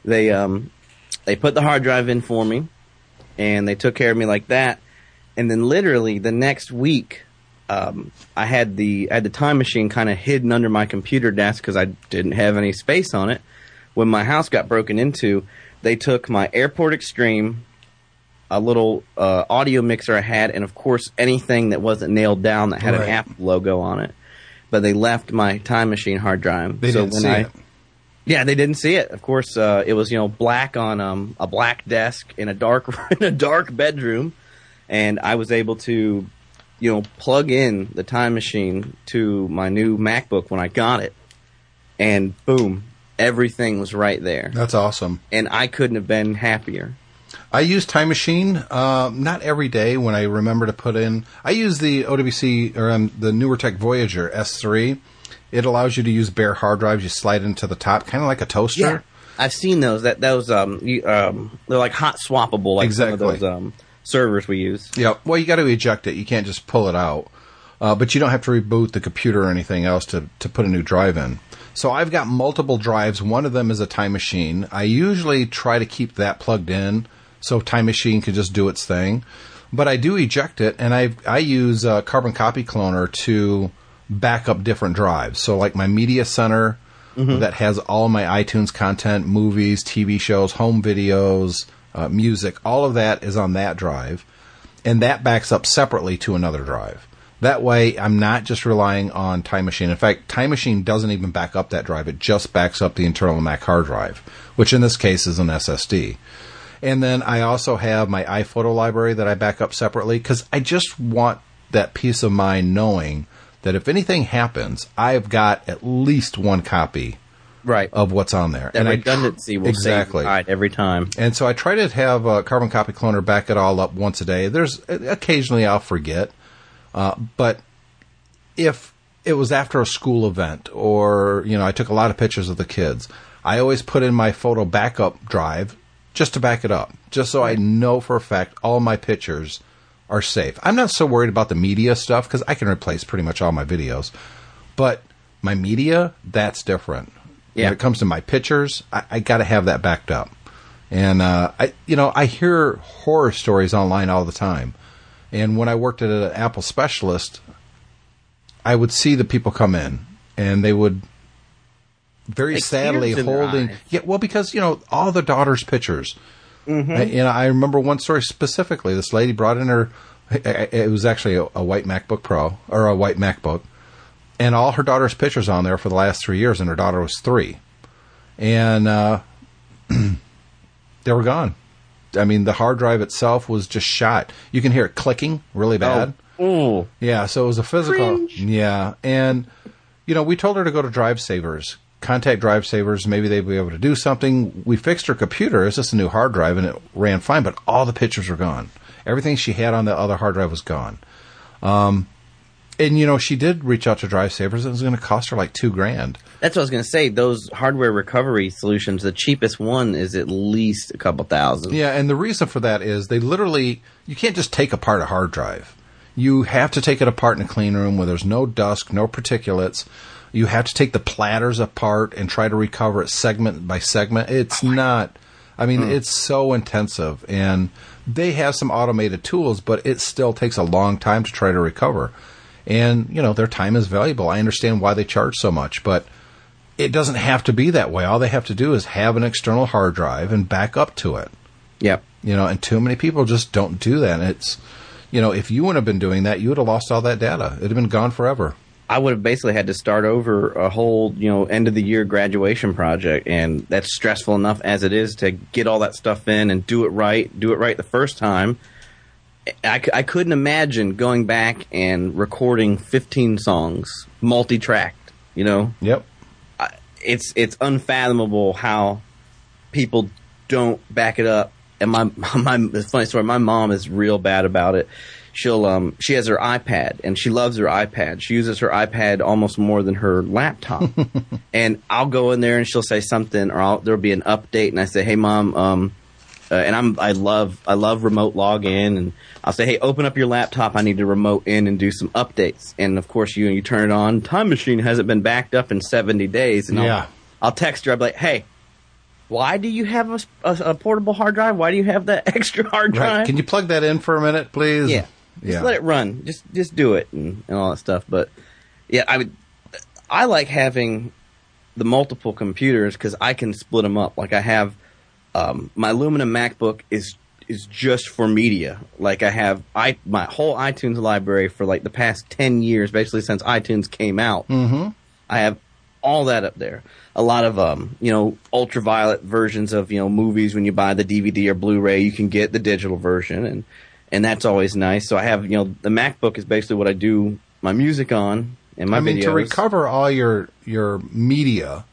they put the hard drive in for me, and they took care of me like that. And then literally the next week, I had the time machine kind of hidden under my computer desk because I didn't have any space on it. When my house got broken into, they took my Airport Extreme, a little audio mixer I had, and of course anything that wasn't nailed down that had an Apple logo on it. But they left my time machine hard drive. They didn't see it. Yeah, they didn't see it. Of course, it was black on a black desk in a dark bedroom, and I was able to plug in the time machine to my new MacBook when I got it, and boom, everything was right there. That's awesome. And I couldn't have been happier. I use Time Machine not every day when I remember to put in. I use the OWC or the NewerTech Voyager S3. It allows you to use bare hard drives. You slide into the top, kind of like a toaster. Yeah, I've seen those. They're like hot swappable, like exactly. Some of those servers we use. Yeah. Well, you got to eject it. You can't just pull it out. But you don't have to reboot the computer or anything else to put a new drive in. So I've got multiple drives. One of them is a Time Machine. I usually try to keep that plugged in so Time Machine can just do its thing. But I do eject it, and I use Carbon Copy Cloner to back up different drives. So like my media center that has all my iTunes content, movies, TV shows, home videos, music, all of that is on that drive. And that backs up separately to another drive. That way, I'm not just relying on Time Machine. In fact, Time Machine doesn't even back up that drive. It just backs up the internal Mac hard drive, which in this case is an SSD. And then I also have my iPhoto library that I back up separately because I just want that peace of mind knowing that if anything happens, I've got at least one copy of what's on there. That and redundancy will save every time. And so I try to have Carbon Copy Cloner back it all up once a day. Occasionally I'll forget. But if it was after a school event or, I took a lot of pictures of the kids, I always put in my photo backup drive just to back it up, just so I know for a fact all my pictures are safe. I'm not so worried about the media stuff because I can replace pretty much all my videos. But my media, that's different. Yeah. When it comes to my pictures, I got to have that backed up. And, I hear horror stories online all the time. And when I worked at an Apple specialist, I would see the people come in, and they would very sadly holding. Yeah, well, because all the daughter's pictures. And I remember one story specifically. This lady brought in her. It was actually a white MacBook Pro or a white MacBook, and all her daughter's pictures on there for the last 3 years, and her daughter was 3, and they were gone. I mean, the hard drive itself was just shot. You can hear it clicking really bad. Oh. Yeah, so it was a physical. Cringe. Yeah, and, we told her to go to Drive Savers, contact Drive Savers. Maybe they'd be able to do something. We fixed her computer. It's just a new hard drive, and it ran fine, but all the pictures were gone. Everything she had on the other hard drive was gone. And, she did reach out to Drive Savers. It was going to cost her like $2,000. That's what I was going to say. Those hardware recovery solutions, the cheapest one is at least a couple thousand. Yeah, and the reason for that is you can't just take apart a hard drive. You have to take it apart in a clean room where there's no dust, no particulates. You have to take the platters apart and try to recover it segment by segment. It's not, it's so intensive. And they have some automated tools, but it still takes a long time to try to recover. And, their time is valuable. I understand why they charge so much, but it doesn't have to be that way. All they have to do is have an external hard drive and back up to it. Yep. And too many people just don't do that. And it's, if you wouldn't have been doing that, you would have lost all that data. It would have been gone forever. I would have basically had to start over a whole, end of the year graduation project. And that's stressful enough as it is to get all that stuff in and do it right the first time. I couldn't imagine going back and recording 15 songs, multi-tracked, Yep. it's unfathomable how people don't back it up. And it's a funny story. My mom is real bad about it. She has her iPad, and she loves her iPad. She uses her iPad almost more than her laptop. And I'll go in there and she'll say something, or there'll be an update, and I say, "Hey, Mom," and I love remote login, and I'll say, "Hey, open up your laptop. I need to remote in and do some updates." And of course, you turn it on. Time Machine hasn't been backed up in 70 days, and I'll text her. I'll be like, "Hey, why do you have a portable hard drive? Why do you have that extra hard drive? Right. Can you plug that in for a minute, please?" Yeah. Just let it run. Just do it and all that stuff. But yeah, I like having the multiple computers because I can split them up. Like I have my aluminum MacBook is just for media. Like I have my whole iTunes library for like the past 10 years, basically since iTunes came out. Mm-hmm. I have all that up there. A lot of ultraviolet versions of movies. When you buy the DVD or Blu-ray, you can get the digital version, and that's always nice. So I have, the MacBook is basically what I do my music on and my videos. To recover all your media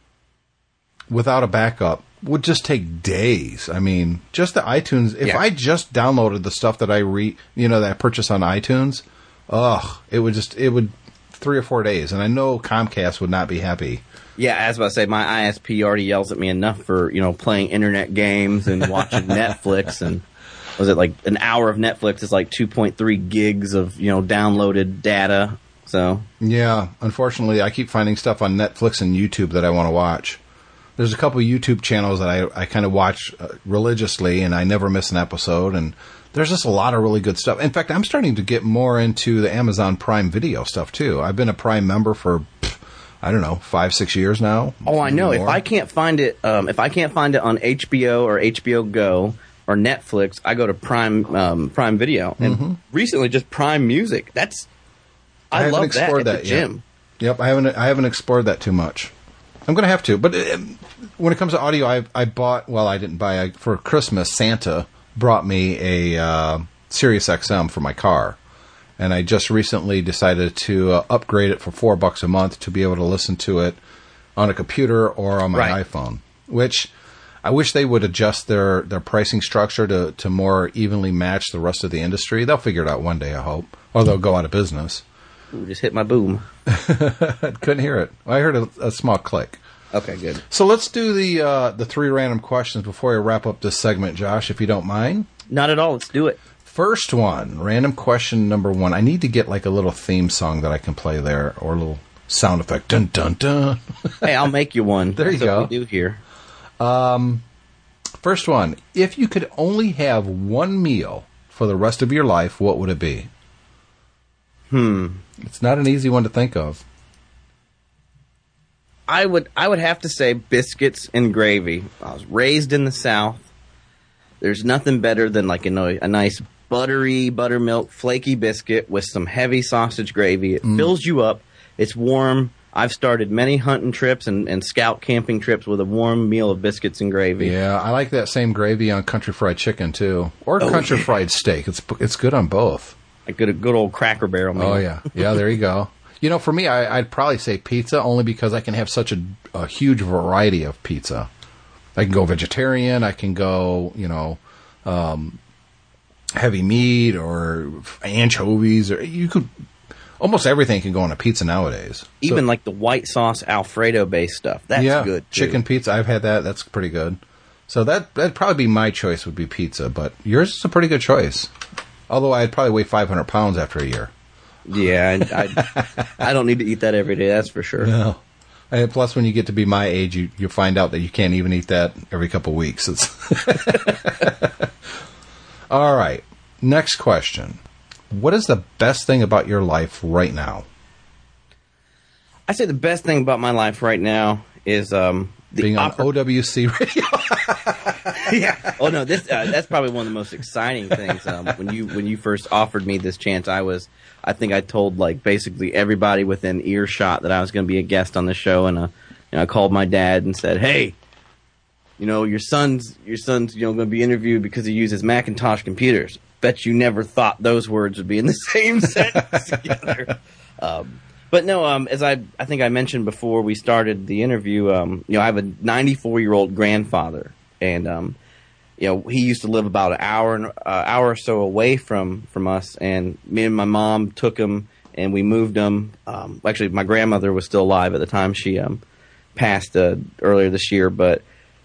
without a backup would just take days. I mean, just the iTunes. If I just downloaded the stuff that that I purchase on iTunes, it would 3 or 4 days. And I know Comcast would not be happy. Yeah, I was about to say, my ISP already yells at me enough for, playing internet games and watching Netflix, and was it like an hour of Netflix is like 2.3 gigs of, downloaded data. So yeah, unfortunately, I keep finding stuff on Netflix and YouTube that I want to watch. There's a couple of YouTube channels that I kind of watch religiously, and I never miss an episode. And there's just a lot of really good stuff. In fact, I'm starting to get more into the Amazon Prime Video stuff too. I've been a Prime member for 5-6 years now. Oh, I know. If I can't find it on HBO or HBO Go or Netflix, I go to Prime Video, and recently just Prime Music. I love that at the gym. Yep, I haven't explored that too much. I'm going to have to. But when it comes to audio, I bought. Well, I didn't buy. For Christmas, Santa brought me a Sirius XM for my car, and I just recently decided to upgrade it for $4 a month to be able to listen to it on a computer or on my iPhone. Which I wish they would adjust their pricing structure to more evenly match the rest of the industry. They'll figure it out one day, I hope, or they'll go out of business. Ooh, just hit my boom. Couldn't hear it. I heard a small click. Okay, good. So let's do the 3 random questions before I wrap up this segment, Josh, if you don't mind. Not at all. Let's do it. First one, random question number 1. I need to get like a little theme song that I can play there, or a little sound effect. Dun, dun, dun. Hey, I'll make you one. There you go. What we do here. First one, if you could only have one meal for the rest of your life, what would it be? It's not an easy one to think of. I would have to say biscuits and gravy. I was raised in the South. There's nothing better than like a nice buttery, buttermilk, flaky biscuit with some heavy sausage gravy. It fills you up. It's warm. I've started many hunting trips and scout camping trips with a warm meal of biscuits and gravy. Yeah, I like that same gravy on country fried chicken too, or country fried steak. It's good on both. A good old Cracker Barrel meal. Oh yeah, there you go. For me, I'd probably say pizza, only because I can have such a huge variety of pizza. I can go vegetarian. I can go, heavy meat or anchovies, or you could. Almost everything can go on a pizza nowadays. Even like the white sauce Alfredo-based stuff. That's good, too. Chicken pizza, I've had that. That's pretty good. So that'd probably be my choice, would be pizza. But yours is a pretty good choice. Although I'd probably weigh 500 pounds after a year. Yeah, I don't need to eat that every day, that's for sure. No. And plus, when you get to be my age, you find out that you can't even eat that every couple of weeks. All right. Next question. What is the best thing about your life right now? I say the best thing about my life right now is being on OWC radio. Yeah. Oh no, that's probably one of the most exciting things. When you first offered me this chance, I think I told like basically everybody within earshot that I was going to be a guest on the show, and I called my dad and said, "Hey, your son's going to be interviewed because he uses Macintosh computers. Bet you never thought those words would be in the same sentence together." But no, as I think I mentioned before we started the interview, I have a 94-year-old grandfather, and he used to live about an hour or so away from us, and me and my mom took him and we moved him. Actually, my grandmother was still alive at the time; she passed earlier this year. But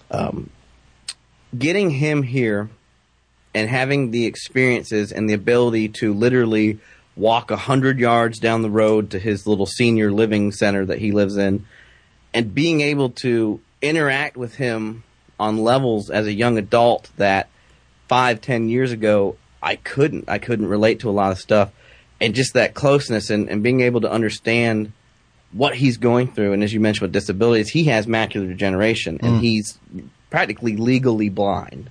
getting him here and having the experiences and the ability to literally walk 100 yards down the road to his little senior living center that he lives in, and being able to interact with him on levels as a young adult that 5-10 years ago I couldn't relate to a lot of stuff, and just that closeness and being able to understand what he's going through. And as you mentioned with disabilities, he has macular degeneration and he's practically legally blind,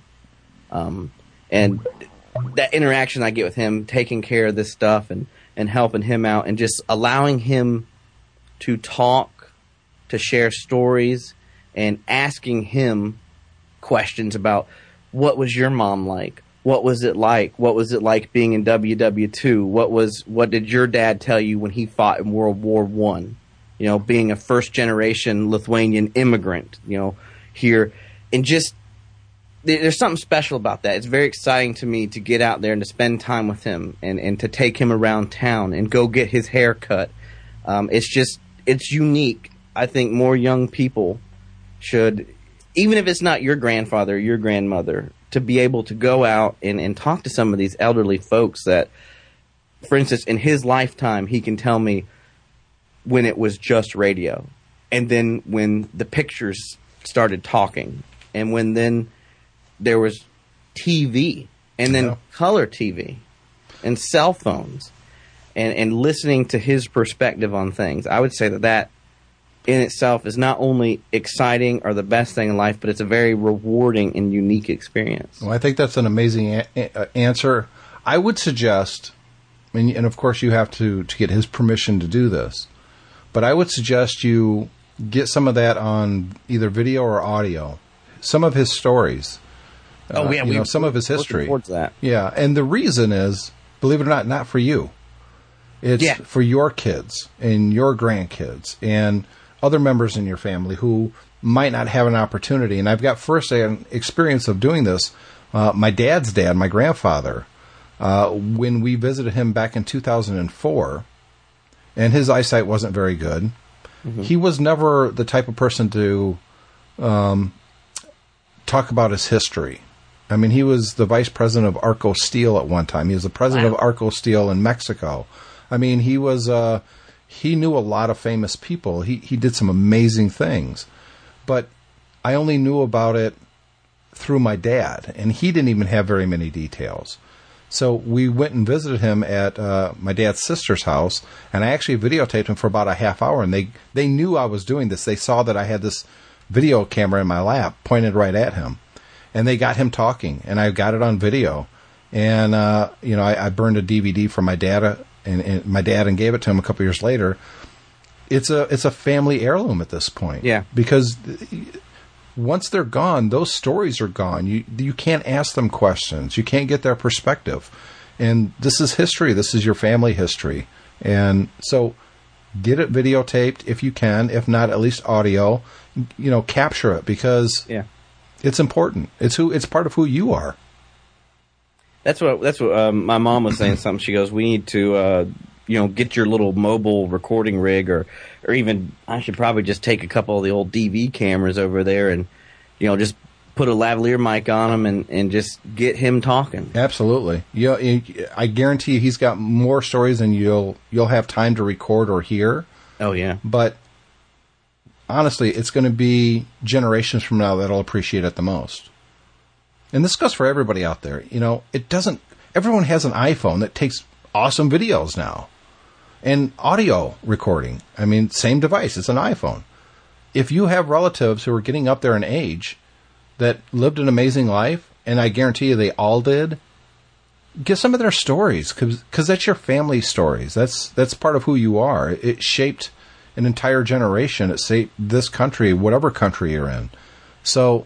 and that interaction I get with him, taking care of this stuff and helping him out and just allowing him to talk, to share stories, and asking him questions about what was your mom like? What was it like? What was it like being in WW2? What did your dad tell you when he fought in World War I? Being a first generation Lithuanian immigrant, here, and just there's something special about that. It's very exciting to me to get out there and to spend time with him and to take him around town and go get his hair cut. It's unique. I think more young people should, even if it's not your grandfather or your grandmother, to be able to go out and talk to some of these elderly folks that, for instance, in his lifetime, he can tell me when it was just radio, and then when the pictures started talking, and when then there was TV, and then color TV, and cell phones, and listening to his perspective on things. I would say that in itself is not only exciting or the best thing in life, but it's a very rewarding and unique experience. Well, I think that's an amazing answer. I would suggest, and of course you have to get his permission to do this, but I would suggest you get some of that on either video or audio, some of his stories. Some of his history. Towards that. Yeah, and the reason is, believe it or not for you. It's for your kids and your grandkids and other members in your family who might not have an opportunity. And I've got first-hand experience of doing this. My dad's dad, my grandfather, when we visited him back in 2004, and his eyesight wasn't very good, he was never the type of person to talk about his history. I mean, he was the vice president of Arco Steel at one time. He was the president of Arco Steel in Mexico. I mean, he was he knew a lot of famous people. He did some amazing things. But I only knew about it through my dad, and he didn't even have very many details. So we went and visited him at my dad's sister's house, and I actually videotaped him for about a half hour, and they knew I was doing this. They saw that I had this video camera in my lap pointed right at him. And they got him talking, and I got it on video. And, I burned a DVD for my dad and my dad and gave it to him a couple years later. It's a family heirloom at this point. Yeah. Because once they're gone, those stories are gone. You can't ask them questions. You can't get their perspective. And this is history. This is your family history. And so get it videotaped if you can. If not, at least audio. Capture it because it's important. It's part of who you are. That's what my mom was saying. Something. She goes, "We need to get your little mobile recording rig, or even I should probably just take a couple of the old DV cameras over there and just put a lavalier mic on him and just get him talking." Absolutely. I guarantee you he's got more stories than you'll have time to record or hear. Oh yeah. But honestly, it's going to be generations from now that'll appreciate it the most. And this goes for everybody out there. Everyone has an iPhone that takes awesome videos now. And audio recording. I mean, same device. It's an iPhone. If you have relatives who are getting up there in age that lived an amazing life, and I guarantee you they all did, get some of their stories, because that's your family stories. That's part of who you are. It shaped an entire generation. It shaped this country, whatever country you're in. So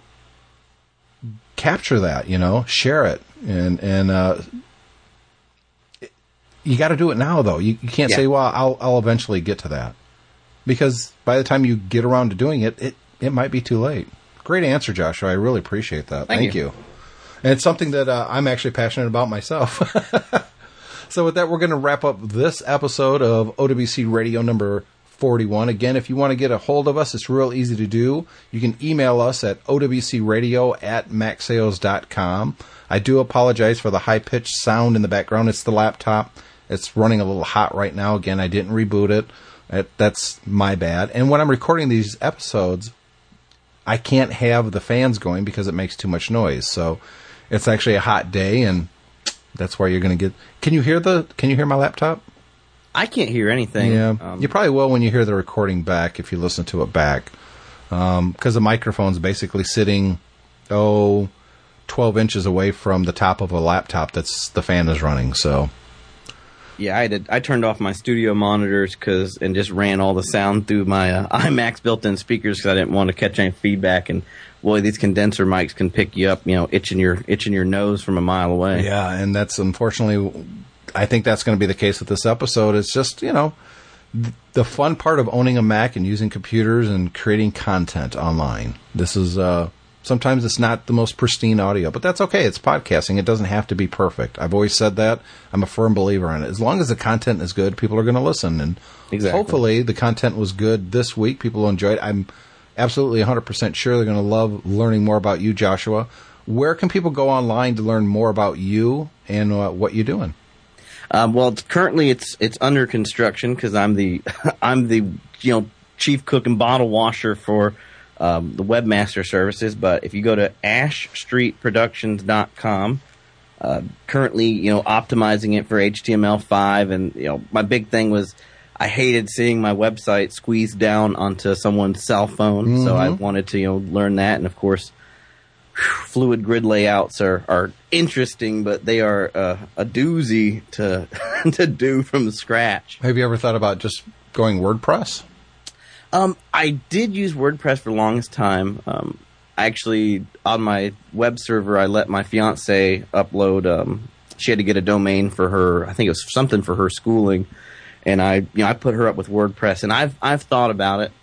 capture that, share it, and you got to do it now, though. You can't say, well, I'll eventually get to that. Because by the time you get around to doing it, it might be too late. Great answer, Joshua. I really appreciate that. Thank you. And it's something that I'm actually passionate about myself. So with that, we're going to wrap up this episode of OWC Radio number 41. Again, if you want to get a hold of us, it's real easy to do. You can email us at owcradio@macsales.com. I do apologize for the high-pitched sound in the background. It's the laptop. It's running a little hot right now. Again, I didn't reboot it. That's my bad. And when I'm recording these episodes, I can't have the fans going because it makes too much noise. So it's actually a hot day, and that's why you're going to get... Can you hear my laptop? I can't hear anything. Yeah, you probably will when you hear the recording back, if you listen to it back. Because the microphone's basically sitting, 12 inches away from the top of a laptop that's the fan is running, so... Yeah, I turned off my studio monitors and just ran all the sound through my iMac's built-in speakers because I didn't want to catch any feedback. And boy, these condenser mics can pick you up, itching your nose from a mile away. Yeah, and that's unfortunately, I think that's going to be the case with this episode. It's just the fun part of owning a Mac and using computers and creating content online. This is sometimes it's not the most pristine audio, but that's okay. It's podcasting. It doesn't have to be perfect. I've always said that. I'm a firm believer in it. As long as the content is good, people are going to listen. And hopefully the content was good this week. People will enjoy it. I'm absolutely 100% sure they're going to love learning more about you, Joshua. Where can people go online to learn more about you and what you're doing? Well, currently it's under construction because I'm the chief cook and bottle washer for the webmaster services. But if you go to ashstreetproductions.com, currently, optimizing it for HTML5. And, my big thing was I hated seeing my website squeezed down onto someone's cell phone. Mm-hmm. So I wanted to, learn that. And of course, fluid grid layouts are interesting, but they are a doozy to to do from scratch. Have you ever thought about just going WordPress? I did use WordPress for the longest time. Actually, on my web server, I let my fiance upload. She had to get a domain for her. I think it was something for her schooling, and I put her up with WordPress. And I've thought about it.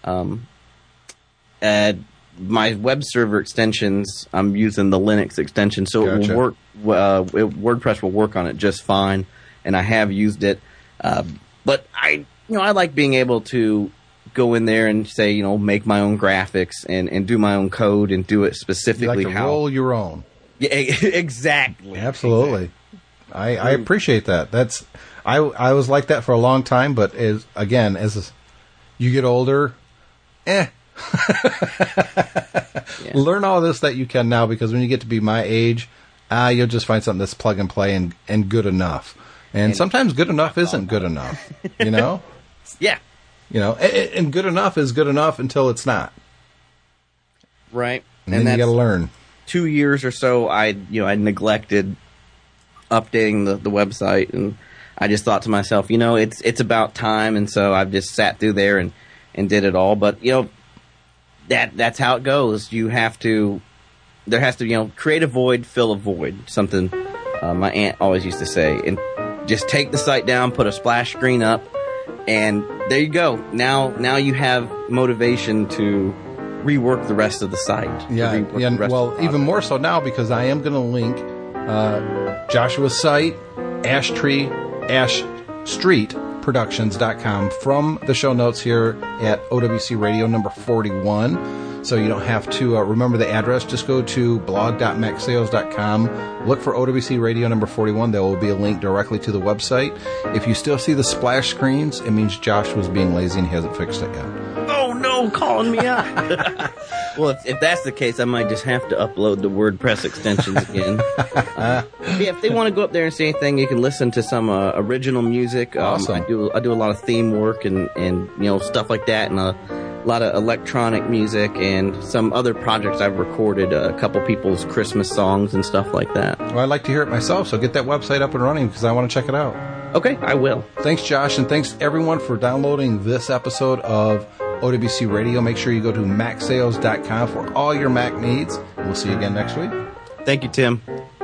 My web server extensions, I'm using the Linux extension, so It will work. WordPress will work on it just fine, and I have used it. But I like being able to go in there and say, make my own graphics and do my own code and do it specifically. You like to roll your own. Yeah, exactly. Absolutely. I appreciate that. I was like that for a long time, but as you get older, learn all this that you can now, because when you get to be my age, you'll just find something that's plug and play and good enough. And sometimes good enough isn't good enough, Yeah. And good enough is good enough until it's not. Right. And then you got to learn. 2 years or so, I neglected updating the website, and I just thought to myself, it's about time, and so I've just sat through there and did it all. But that's how it goes. There has to create a void, fill a void. Something my aunt always used to say, and just take the site down, put a splash screen up, and there you go. Now you have motivation to rework the rest of the site. Yeah. Even more so now, because I am going to link Joshua's site, ashstreetproductions.com, from the show notes here at OWC Radio number 41. So you don't have to remember the address. Just go to blog.macsales.com. Look for OWC Radio number 41. There will be a link directly to the website. If you still see the splash screens, it means Josh was being lazy and he hasn't fixed it yet. Oh, no, calling me out. Well, if that's the case, I might just have to upload the WordPress extensions again. If they want to go up there and see anything, you can listen to some original music. Awesome. I do a lot of theme work and stuff like that, and a lot of electronic music and some other projects I've recorded, a couple people's Christmas songs and stuff like that. Well, I'd like to hear it myself, so get that website up and running because I want to check it out. Okay, I will. Thanks, Josh, and thanks everyone for downloading this episode of OWC Radio. Make sure you go to macsales.com for all your Mac needs. We'll see you again next week. Thank you, Tim.